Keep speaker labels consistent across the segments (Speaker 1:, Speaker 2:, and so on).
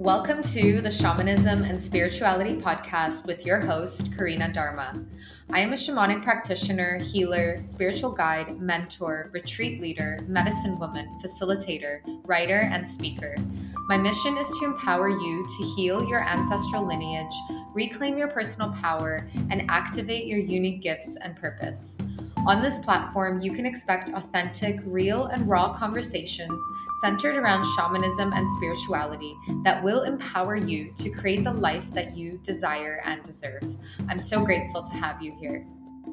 Speaker 1: Welcome to the Shamanism and Spirituality podcast with your host, Karina Dharma. I am a shamanic practitioner, healer, spiritual guide, mentor, retreat leader, medicine woman, facilitator, writer, and speaker. My mission is to empower you to heal your ancestral lineage, reclaim your personal power, and activate your unique gifts and purpose. On this platform, you can expect authentic, real, and raw conversations centered around shamanism and spirituality that will empower you to create the life that you desire and deserve. I'm so grateful to have you here.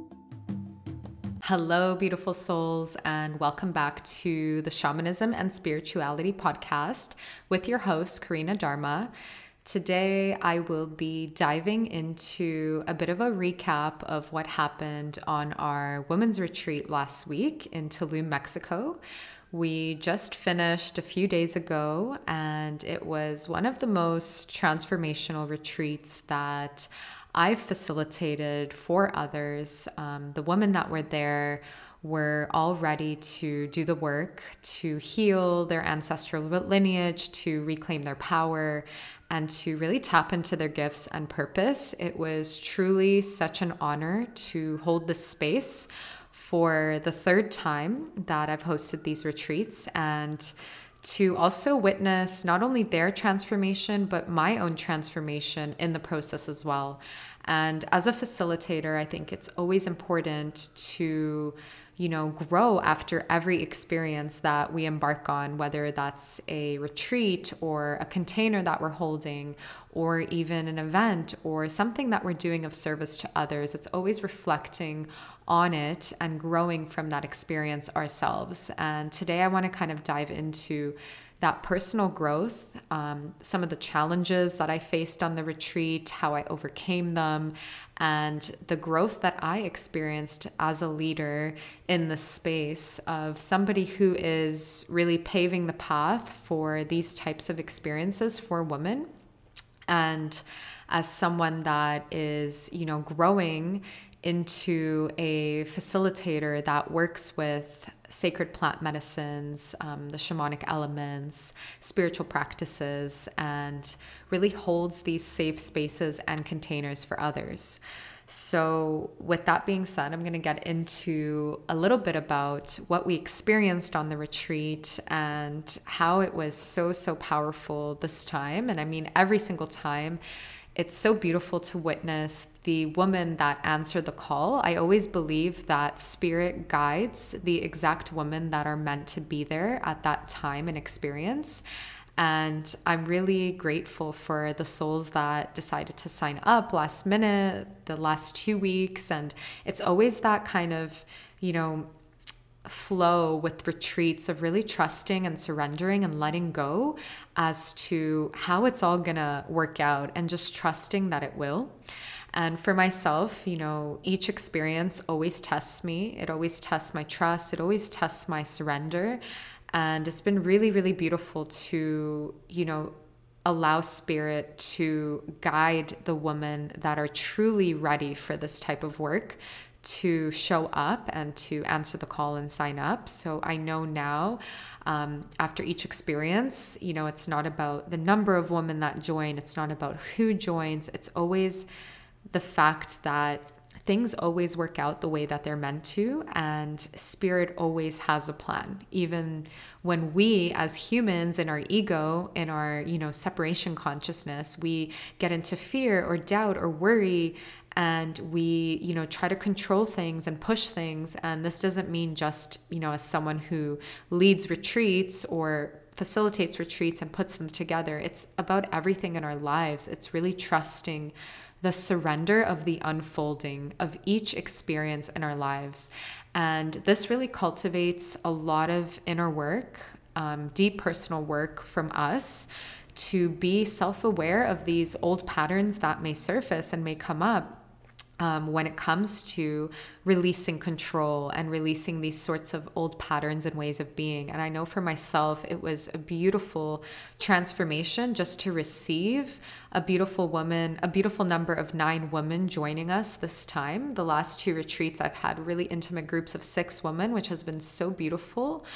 Speaker 1: Hello, beautiful souls, and welcome back to the Shamanism and Spirituality podcast with your host, Karina Dharma. Today, I will be diving into a bit of a recap of what happened on our women's retreat last week in Tulum, Mexico. We just finished a few days ago, and it was one of the most transformational retreats that I've facilitated for others. The women that were there were all ready to do the work, to heal their ancestral lineage, to reclaim their power, and to really tap into their gifts and purpose. It was truly such an honor to hold this space for the third time that I've hosted these retreats, and to also witness not only their transformation, but my own transformation in the process as well. And as a facilitator, I think it's always important to grow after every experience that we embark on, whether that's a retreat or a container that we're holding, or even an event or something that we're doing of service to others. It's always reflecting on it and growing from that experience ourselves. And today I want to kind of dive into that personal growth, some of the challenges that I faced on the retreat, how I overcame them, and the growth that I experienced as a leader in the space of somebody who is really paving the path for these types of experiences for women. And as someone that is, growing into a facilitator that works with sacred plant medicines, the shamanic elements, spiritual practices, and really holds these safe spaces and containers for others. So with that being said, I'm going to get into a little bit about what we experienced on the retreat and how it was so powerful this time. And I mean, every single time, it's so beautiful to witness the woman that answered the call. I always believe that spirit guides the exact women that are meant to be there at that time and experience. And I'm really grateful for the souls that decided to sign up last minute, the last 2 weeks. And it's always that kind of, flow with retreats of really trusting and surrendering and letting go as to how it's all gonna work out, and just trusting that it will. And for myself, each experience always tests me. It always tests my trust. It always tests my surrender. And it's been really, really beautiful to, allow spirit to guide the women that are truly ready for this type of work to show up and to answer the call and sign up. So I know now, after each experience, it's not about the number of women that join. It's not about who joins. It's always the fact that things always work out the way that they're meant to, and spirit always has a plan. Even when we as humans, in our ego, in our, separation consciousness, we get into fear or doubt or worry, and we, try to control things and push things. And this doesn't mean just, as someone who leads retreats or facilitates retreats and puts them together. It's about everything in our lives. It's really trusting the surrender of the unfolding of each experience in our lives. And this really cultivates a lot of inner work, deep personal work from us, to be self-aware of these old patterns that may surface and may come up when it comes to releasing control and releasing these sorts of old patterns and ways of being. And I know for myself, it was a beautiful transformation just to receive a beautiful number of 9 women joining us this time. The last 2 retreats, I've had really intimate groups of 6 women, which has been so beautiful.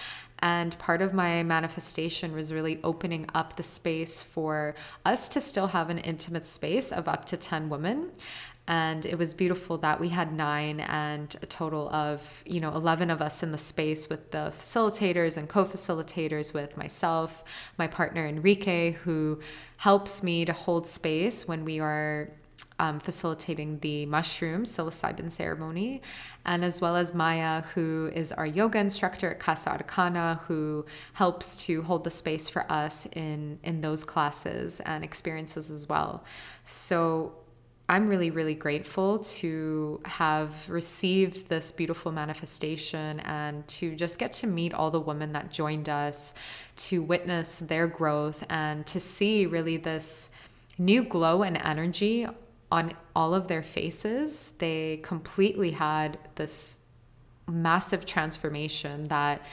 Speaker 1: And part of my manifestation was really opening up the space for us to still have an intimate space of up to 10 women. And it was beautiful that we had 9 and a total of, 11 of us in the space, with the facilitators and co-facilitators, with myself, my partner Enrique, who helps me to hold space when we are facilitating the mushroom psilocybin ceremony, and as well as Maya, who is our yoga instructor at Casa Arcana, who helps to hold the space for us in those classes and experiences as well. So I'm really, really grateful to have received this beautiful manifestation and to just get to meet all the women that joined us, to witness their growth and to see really this new glow and energy on all of their faces. They completely had this massive transformation that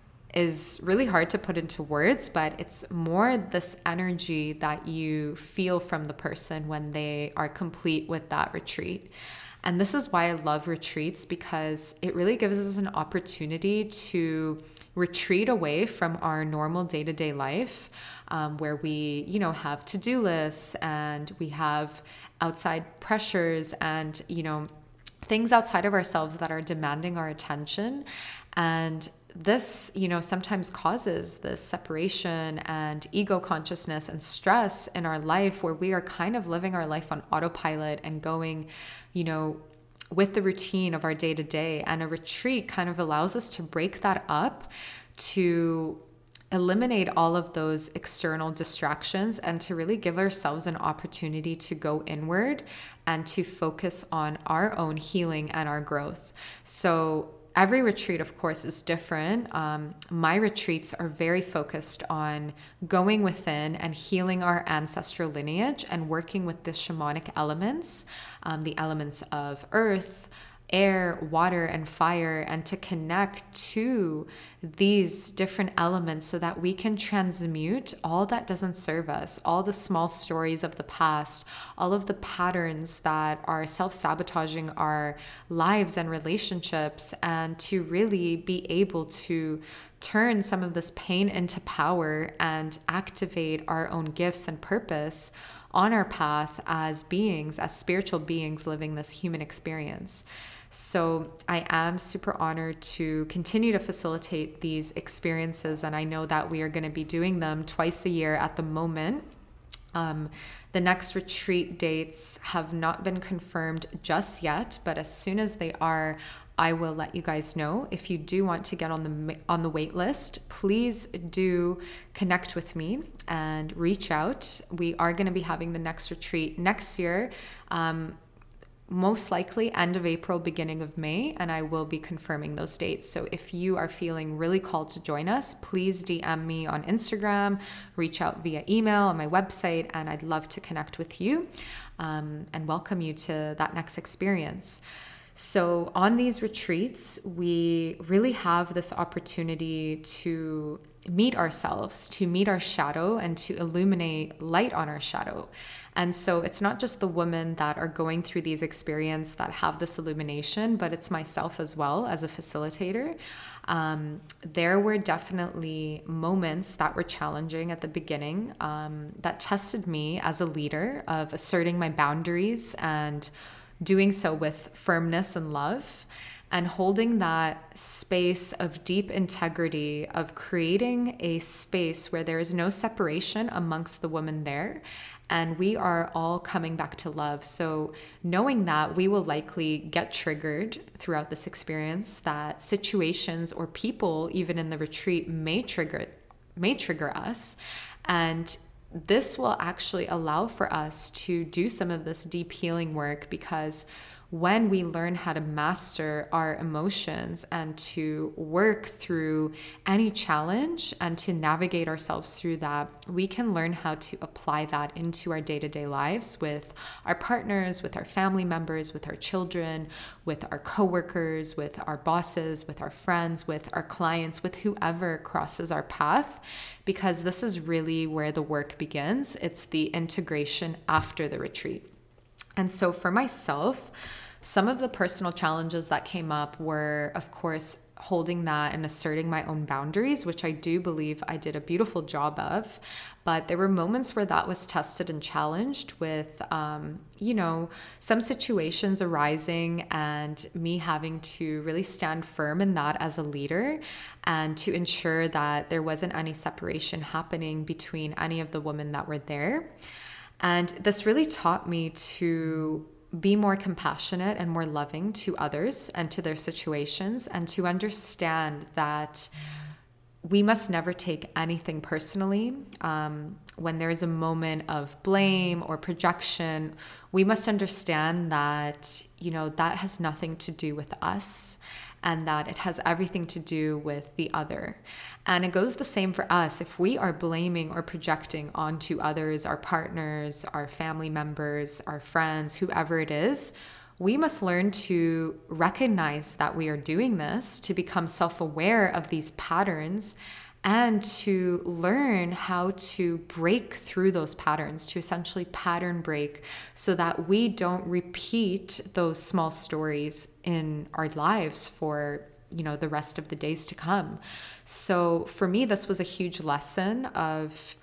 Speaker 1: is really hard to put into words, but it's more this energy that you feel from the person when they are complete with that retreat. And this is why I love retreats, because it really gives us an opportunity to retreat away from our normal day-to-day life, where we, have to-do lists and we have outside pressures and, things outside of ourselves that are demanding our attention. And this, sometimes causes this separation and ego consciousness and stress in our life, where we are kind of living our life on autopilot and going, with the routine of our day to day. And a retreat kind of allows us to break that up, to eliminate all of those external distractions, and to really give ourselves an opportunity to go inward and to focus on our own healing and our growth. So every retreat, of course, is different. My retreats are very focused on going within and healing our ancestral lineage and working with the shamanic elements, the elements of earth, air, water, and fire, and to connect to these different elements so that we can transmute all that doesn't serve us, all the small stories of the past, all of the patterns that are self-sabotaging our lives and relationships, and to really be able to turn some of this pain into power and activate our own gifts and purpose on our path as beings, as spiritual beings living this human experience. So I am super honored to continue to facilitate these experiences, and I know that we are going to be doing them twice a year at the moment. The next retreat dates have not been confirmed just yet, but as soon as they are, I will let you guys know. If you do want to get on the wait list, please do connect with me and reach out. We are going to be having the next retreat next year, most likely end of April, beginning of May, and I will be confirming those dates. So if you are feeling really called to join us, please DM me on Instagram, reach out via email on my website, and I'd love to connect with you and welcome you to that next experience. So on these retreats, we really have this opportunity to meet ourselves, to meet our shadow, and to illuminate light on our shadow. And so it's not just the women that are going through these experiences that have this illumination, but it's myself as well as a facilitator. There were definitely moments that were challenging at the beginning, that tested me as a leader, of asserting my boundaries and doing so with firmness and love, and holding that space of deep integrity, of creating a space where there is no separation amongst the women there, and we are all coming back to love. So knowing that we will likely get triggered throughout this experience, that situations or people even in the retreat may trigger us, and this will actually allow for us to do some of this deep healing work, because when we learn how to master our emotions and to work through any challenge and to navigate ourselves through that, we can learn how to apply that into our day-to-day lives with our partners, with our family members, with our children, with our coworkers, with our bosses, with our friends, with our clients, with whoever crosses our path, because this is really where the work begins. It's the integration after the retreat. And so for myself, some of the personal challenges that came up were, of course, holding that and asserting my own boundaries, which I do believe I did a beautiful job of. But there were moments where that was tested and challenged with, some situations arising and me having to really stand firm in that as a leader and to ensure that there wasn't any separation happening between any of the women that were there. And this really taught me to be more compassionate and more loving to others and to their situations, and to understand that we must never take anything personally. When there is a moment of blame or projection, we must understand that, that has nothing to do with us, and that it has everything to do with the other. And it goes the same for us. If we are blaming or projecting onto others, our partners, our family members, our friends, whoever it is, we must learn to recognize that we are doing this, to become self-aware of these patterns, and to learn how to break through those patterns, to essentially pattern break, so that we don't repeat those small stories in our lives for the rest of the days to come. So for me, this was a huge lesson of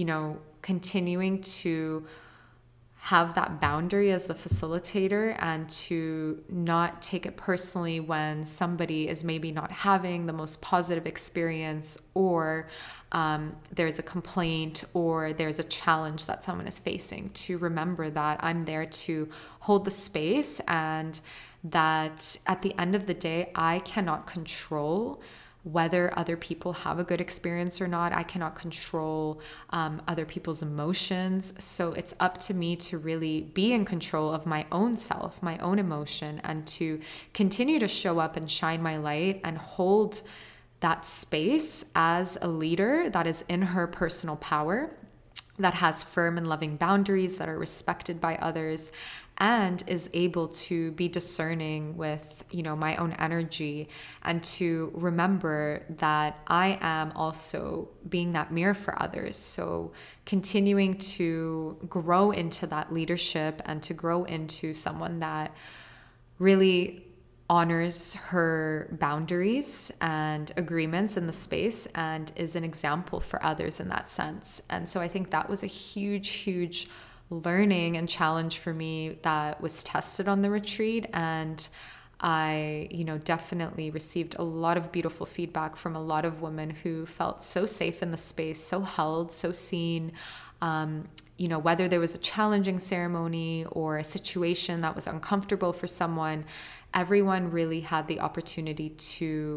Speaker 1: continuing to have that boundary as the facilitator, and to not take it personally when somebody is maybe not having the most positive experience, or there's a complaint, or there's a challenge that someone is facing. To remember that I'm there to hold the space, and that at the end of the day, I cannot control whether other people have a good experience or not. I cannot control other people's emotions. So it's up to me to really be in control of my own self, my own emotion, and to continue to show up and shine my light and hold that space as a leader that is in her personal power, that has firm and loving boundaries that are respected by others, and is able to be discerning with, my own energy, and to remember that I am also being that mirror for others. So continuing to grow into that leadership and to grow into someone that really honors her boundaries and agreements in the space, and is an example for others in that sense. And so I think that was a huge, huge learning and challenge for me that was tested on the retreat. And I, definitely received a lot of beautiful feedback from a lot of women who felt so safe in the space, so held, so seen. Whether there was a challenging ceremony or a situation that was uncomfortable for someone, everyone really had the opportunity to,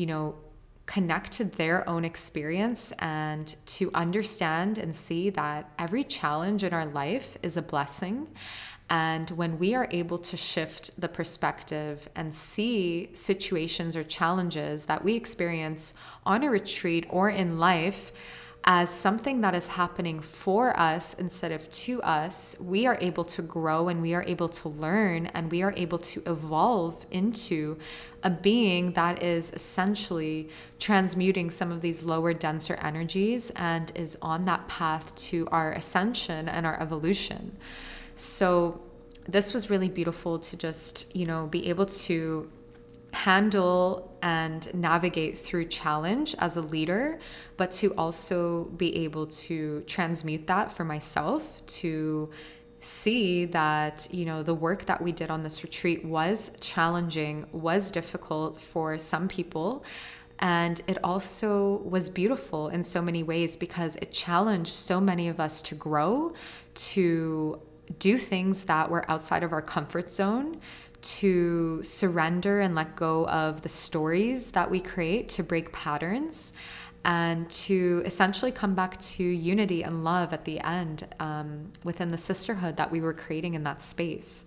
Speaker 1: connect to their own experience, and to understand and see that every challenge in our life is a blessing. And when we are able to shift the perspective and see situations or challenges that we experience on a retreat or in life as something that is happening for us instead of to us, we are able to grow, and we are able to learn, and we are able to evolve into a being that is essentially transmuting some of these lower, denser energies, and is on that path to our ascension and our evolution. So this was really beautiful to just, be able to handle and navigate through challenge as a leader, but to also be able to transmute that for myself, to see that, the work that we did on this retreat was challenging, was difficult for some people. And it also was beautiful in so many ways, because it challenged so many of us to grow, to do things that were outside of our comfort zone, to surrender and let go of the stories that we create to break patterns, and to essentially come back to unity and love at the end, within the sisterhood that we were creating in that space.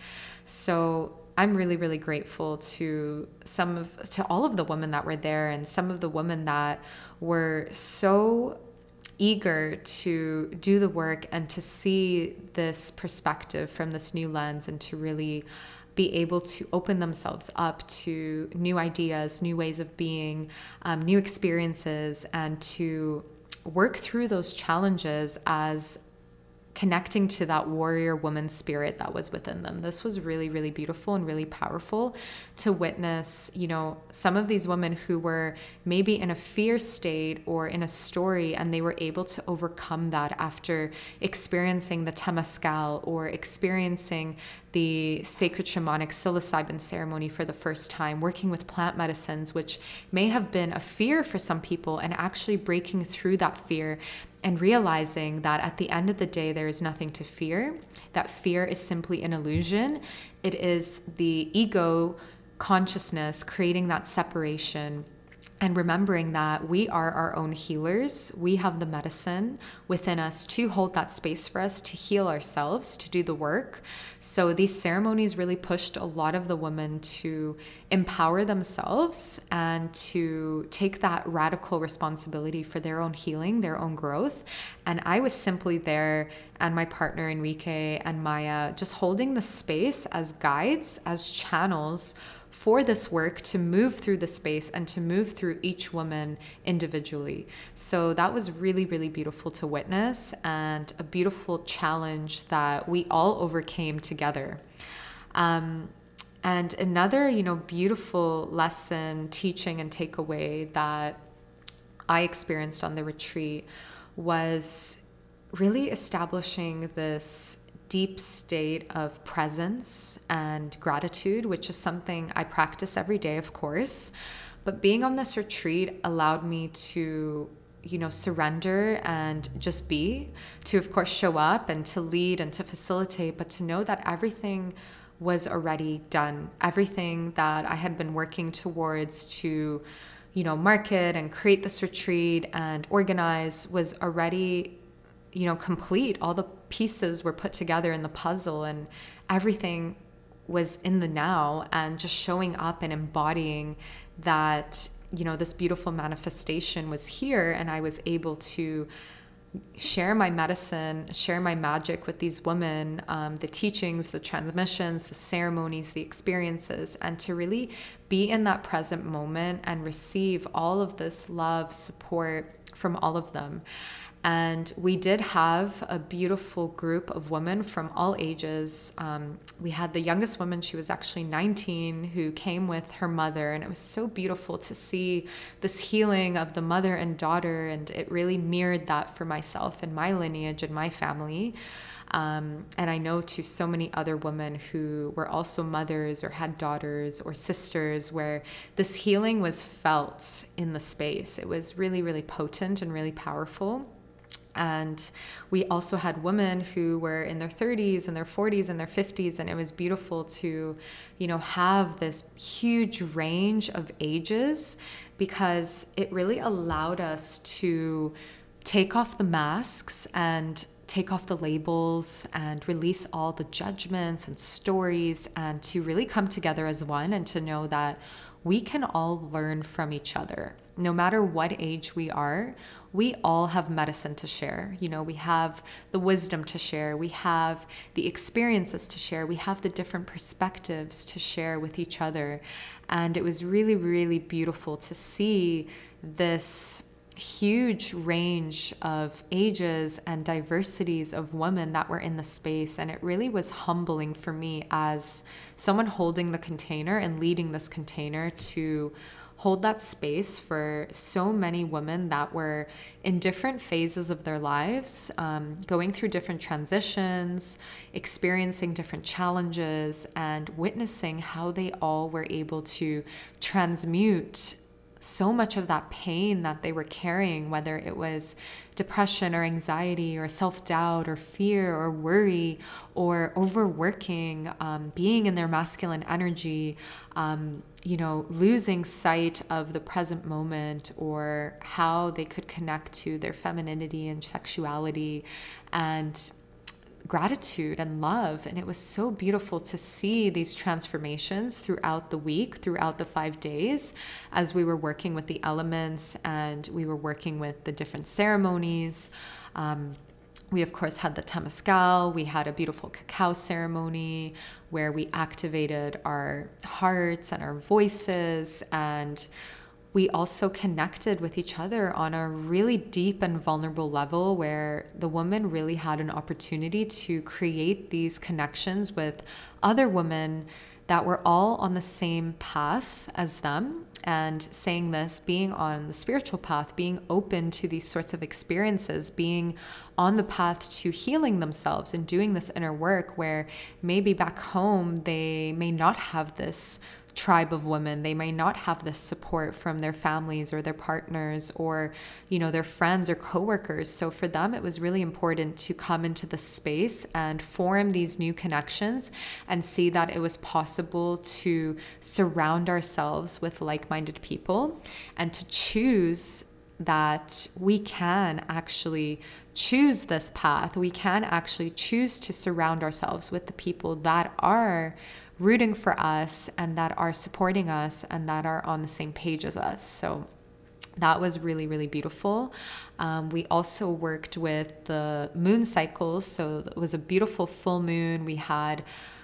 Speaker 1: So I'm really, really grateful to all of the women that were there, and some of the women that were so eager to do the work and to see this perspective from this new lens, and to really be able to open themselves up to new ideas, new ways of being, new experiences, and to work through those challenges as connecting to that warrior woman spirit that was within them. This was really, really beautiful and really powerful to witness, some of these women who were maybe in a fear state or in a story, and they were able to overcome that after experiencing the Temazcal or experiencing the sacred shamanic psilocybin ceremony for the first time, working with plant medicines, which may have been a fear for some people, and actually breaking through that fear and realizing that at the end of the day, there is nothing to fear. That fear is simply an illusion. It is the ego consciousness creating that separation, and remembering that we are our own healers. We have the medicine within us to hold that space for us to heal ourselves, to do the work. So these ceremonies really pushed a lot of the women to empower themselves and to take that radical responsibility for their own healing, their own growth. And I was simply there, and my partner Enrique and Maya, just holding the space as guides, as channels for this work to move through the space and to move through each woman individually. So that was really, really beautiful to witness, and a beautiful challenge that we all overcame together. And another, beautiful lesson, teaching, and takeaway that I experienced on the retreat was really establishing this deep state of presence and gratitude, which is something I practice every day, of course. But being on this retreat allowed me to, surrender and just be, to, of course, show up and to lead and to facilitate, but to know that everything was already done. Everything that I had been working towards to, market and create this retreat and organize was already complete. All the pieces were put together in the puzzle, and everything was in the now, and just showing up and embodying that, this beautiful manifestation was here, and I was able to share my medicine, share my magic with these women, the teachings, the transmissions, the ceremonies, the experiences, and to really be in that present moment and receive all of this love, support from all of them. And we did have a beautiful group of women from all ages. We had the youngest woman, she was actually 19, who came with her mother. And it was so beautiful to see this healing of the mother and daughter. And it really mirrored that for myself and my lineage and my family. And I know to so many other women who were also mothers or had daughters or sisters, where this healing was felt in the space. It was really, really potent and really powerful. And we also had women who were in their 30s and their 40s and their 50s. And it was beautiful to, have this huge range of ages, because it really allowed us to take off the masks and take off the labels and release all the judgments and stories, and to really come together as one, and to know that we can all learn from each other. No matter what age we are, we all have medicine to share. We have the wisdom to share. We have the experiences to share. We have the different perspectives to share with each other. And it was really, really beautiful to see this huge range of ages and diversities of women that were in the space. And it really was humbling for me as someone holding the container and leading this container, to hold that space for so many women that were in different phases of their lives, going through different transitions, experiencing different challenges, and witnessing how they all were able to transmute so much of that pain that they were carrying, whether it was depression or anxiety or self-doubt or fear or worry or overworking, being in their masculine energy, losing sight of the present moment, or how they could connect to their femininity and sexuality and gratitude and love. And it was so beautiful to see these transformations throughout the week, throughout the 5 days, as we were working with the elements and we were working with the different ceremonies. We, of course, had the Temazcal. We had a beautiful cacao ceremony where we activated our hearts and our voices, and we also connected with each other on a really deep and vulnerable level, where the woman really had an opportunity to create these connections with other women that were all on the same path as them. And saying this, being on the spiritual path, being open to these sorts of experiences, being on the path to healing themselves and doing this inner work, where maybe back home they may not have this tribe of women. They may not have this support from their families or their partners or, their friends or coworkers. So for them, it was really important to come into the space and form these new connections and see that it was possible to surround ourselves with like-minded people, and to choose that we can actually choose this path. We can actually choose to surround ourselves with the people that are rooting for us and that are supporting us and that are on the same page as us. So that was really, really beautiful. We also worked with the moon cycles. So it was a beautiful full moon. We had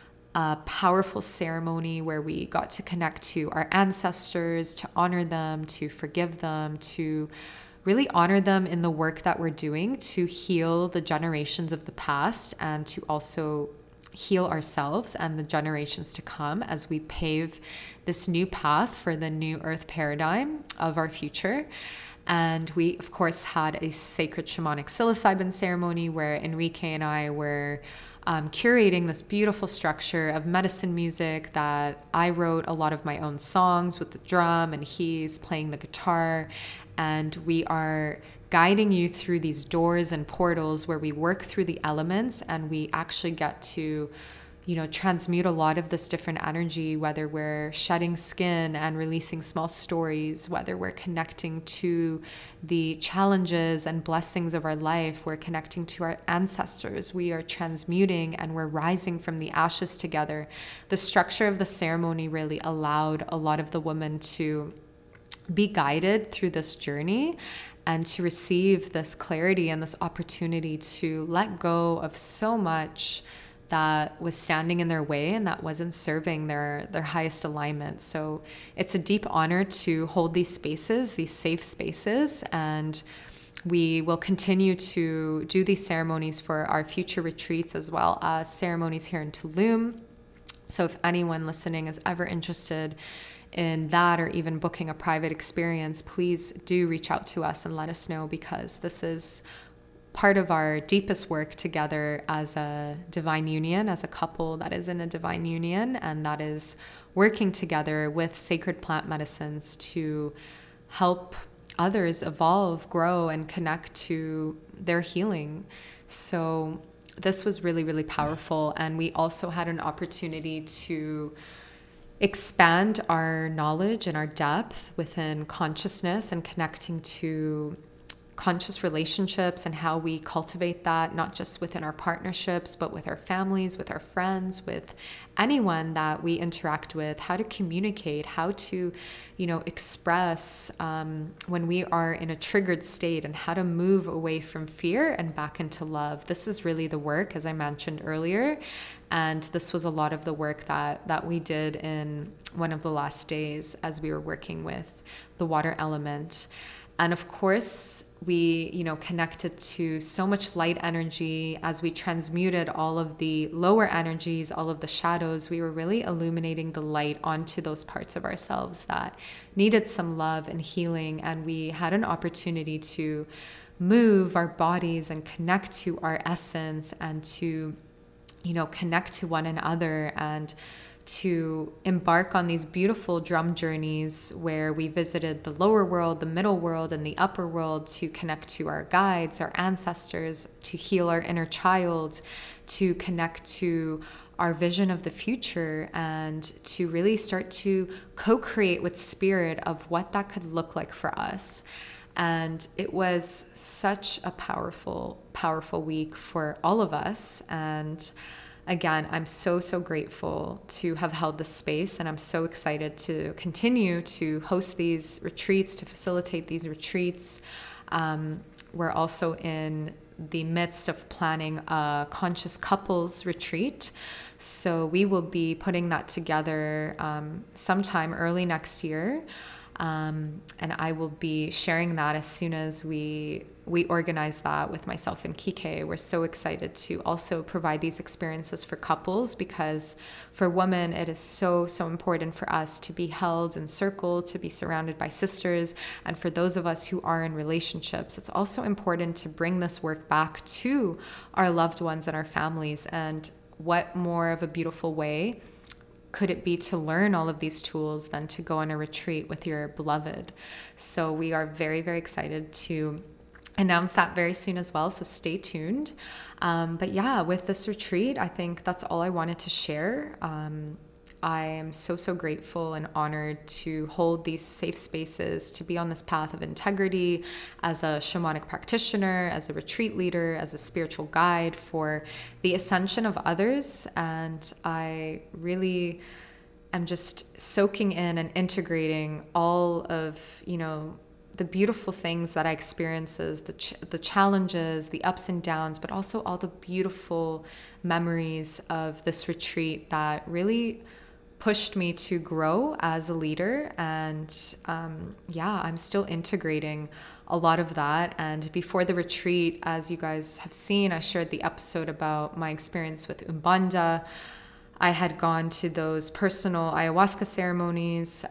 Speaker 1: a powerful ceremony where we got to connect to our ancestors, to honor them, to forgive them, to really honor them in the work that we're doing to heal the generations of the past, and to also heal ourselves and the generations to come as we pave this new path for the new earth paradigm of our future. And we, of course, had a sacred shamanic psilocybin ceremony where Enrique and I were curating this beautiful structure of medicine music that I wrote a lot of my own songs with the drum, and he's playing the guitar. And we are guiding you through these doors and portals where we work through the elements, and we actually get to, transmute a lot of this different energy, whether we're shedding skin and releasing small stories, whether we're connecting to the challenges and blessings of our life, we're connecting to our ancestors, we are transmuting and we're rising from the ashes together. The structure of the ceremony really allowed a lot of the women to be guided through this journey and to receive this clarity and this opportunity to let go of so much that was standing in their way and that wasn't serving their highest alignment. So it's a deep honor to hold these spaces, these safe spaces, and we will continue to do these ceremonies for our future retreats as well as ceremonies here in Tulum. So if anyone listening is ever interested in that, or even booking a private experience, please do reach out to us and let us know, because this is part of our deepest work together as a divine union, as a couple that is in a divine union, and that is working together with sacred plant medicines to help others evolve, grow, and connect to their healing. So this was really, really powerful. And we also had an opportunity to expand our knowledge and our depth within consciousness and connecting to conscious relationships and how we cultivate that, not just within our partnerships, but with our families, with our friends, with anyone that we interact with, how to communicate, how to, express when we are in a triggered state, and how to move away from fear and back into love. This is really the work, as I mentioned earlier. And this was a lot of the work that we did in one of the last days as we were working with the water element. And of course, we, connected to so much light energy as we transmuted all of the lower energies, all of the shadows. We were really illuminating the light onto those parts of ourselves that needed some love and healing. And we had an opportunity to move our bodies and connect to our essence, and to, connect to one another, and to embark on these beautiful drum journeys where we visited the lower world, the middle world, and the upper world to connect to our guides, our ancestors, to heal our inner child, to connect to our vision of the future, and to really start to co-create with spirit of what that could look like for us. And it was such a powerful, powerful week for all of us. And again, I'm so, so grateful to have held this space, and I'm so excited to continue to host these retreats, to facilitate these retreats. We're also in the midst of planning a conscious couples retreat. So we will be putting that together sometime early next year. And I will be sharing that as soon as we organize that with myself and Kike. We're so excited to also provide these experiences for couples, because for women, it is so, so important for us to be held in circle, to be surrounded by sisters. And for those of us who are in relationships, it's also important to bring this work back to our loved ones and our families. And what more of a beautiful way could it be to learn all of these tools than to go on a retreat with your beloved? So we are very, very excited to announce that very soon as well. So stay tuned. But yeah, with this retreat, I think that's all I wanted to share. I am so, so grateful and honored to hold these safe spaces, to be on this path of integrity as a shamanic practitioner, as a retreat leader, as a spiritual guide for the ascension of others. And I really am just soaking in and integrating all of, the beautiful things that I experiences, the challenges, the ups and downs, but also all the beautiful memories of this retreat that really pushed me to grow as a leader. And I'm still integrating a lot of that. And before the retreat, as you guys have seen, I shared the episode about my experience with Umbanda. I had gone to those personal ayahuasca ceremonies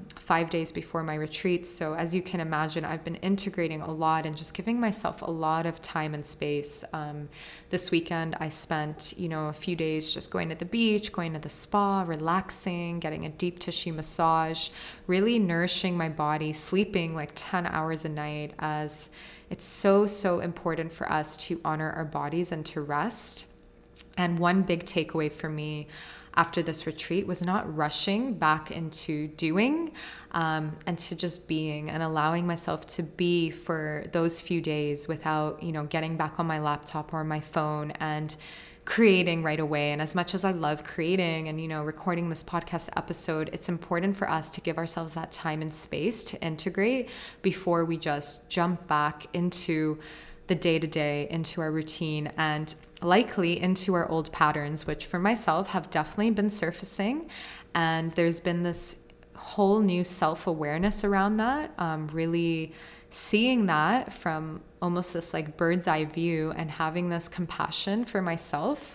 Speaker 1: 5 days before my retreat. So as you can imagine, I've been integrating a lot and just giving myself a lot of time and space. This weekend, I spent, a few days just going to the beach, going to the spa, relaxing, getting a deep tissue massage, really nourishing my body, sleeping like 10 hours a night, as it's so, so important for us to honor our bodies and to rest. And one big takeaway for me after this retreat was not rushing back into doing, and to just being and allowing myself to be for those few days without, getting back on my laptop or my phone and creating right away. And as much as I love creating and, recording this podcast episode, it's important for us to give ourselves that time and space to integrate before we just jump back into the day-to-day, into our routine, and likely into our old patterns, which for myself have definitely been surfacing. And there's been this whole new self-awareness around that, really seeing that from almost this like bird's eye view and having this compassion for myself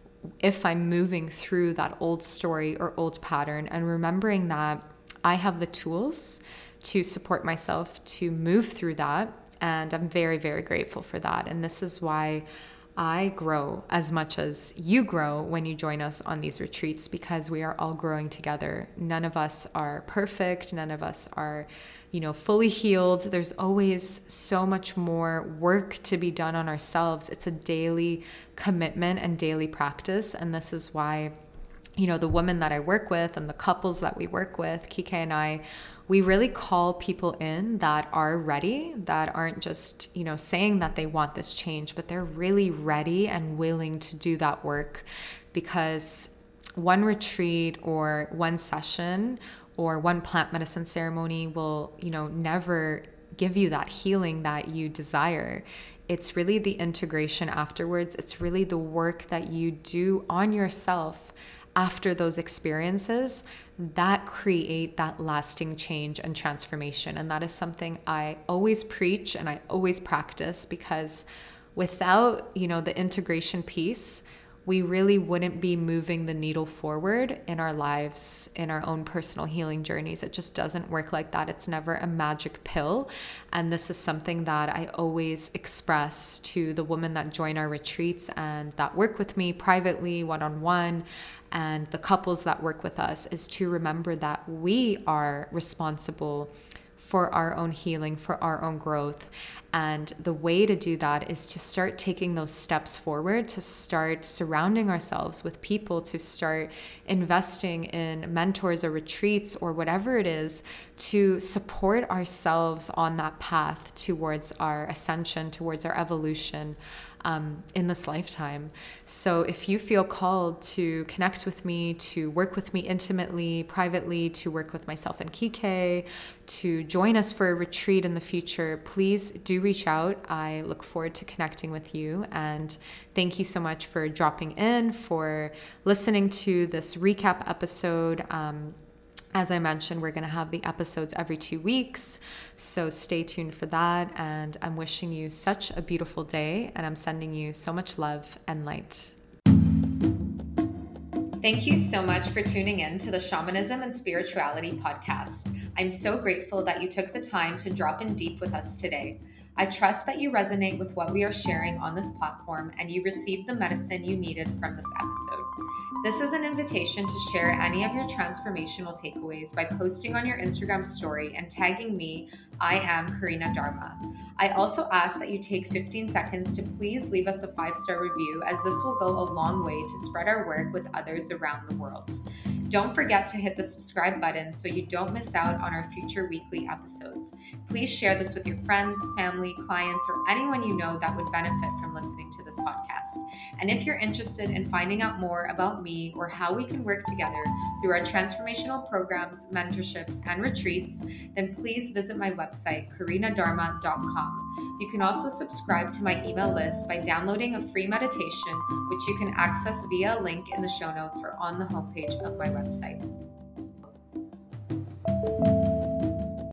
Speaker 1: if I'm moving through that old story or old pattern, and remembering that I have the tools to support myself to move through that. And I'm very, very grateful for that. And this is why I grow as much as you grow when you join us on these retreats, because we are all growing together. None of us are perfect. None of us are, fully healed. There's always so much more work to be done on ourselves. It's a daily commitment and daily practice. And this is why, the women that I work with and the couples that we work with, Kike and I, we really call people in that are ready, that aren't just, saying that they want this change, but they're really ready and willing to do that work. Because one retreat or one session or one plant medicine ceremony will, never give you that healing that you desire. It's really the integration afterwards. It's really the work that you do on yourself after those experiences that create that lasting change and transformation. And that is something I always preach and I always practice, because without, the integration piece, we really wouldn't be moving the needle forward in our lives, in our own personal healing journeys. It just doesn't work like that. It's never a magic pill. And this is something that I always express to the women that join our retreats and that work with me privately, one-on-one, and the couples that work with us, is to remember that we are responsible for our own healing, for our own growth. And the way to do that is to start taking those steps forward, to start surrounding ourselves with people, to start investing in mentors or retreats or whatever it is, to support ourselves on that path towards our ascension, towards our evolution in this lifetime. So if you feel called to connect with me, to work with me intimately, privately, to work with myself and Kike, to join us for a retreat in the future, please do reach out. I look forward to connecting with you. And thank you so much for dropping in, for listening to this recap episode. As I mentioned, we're going to have the episodes every 2 weeks. So stay tuned for that. And I'm wishing you such a beautiful day, and I'm sending you so much love and light. Thank you so much for tuning in to the Shamanism and Spirituality podcast. I'm so grateful that you took the time to drop in deep with us today. I trust that you resonate with what we are sharing on this platform and you received the medicine you needed from this episode. This is an invitation to share any of your transformational takeaways by posting on your Instagram story and tagging me, I am Karina Dharma. I also ask that you take 15 seconds to please leave us a 5-star review, as this will go a long way to spread our work with others around the world. Don't forget to hit the subscribe button so you don't miss out on our future weekly episodes. Please share this with your friends, family, clients, or anyone you know that would benefit from listening to this podcast. And if you're interested in finding out more about me or how we can work together through our transformational programs, mentorships, and retreats, then please visit my website, karinadharma.com. You can also subscribe to my email list by downloading a free meditation, which you can access via a link in the show notes or on the homepage of my website.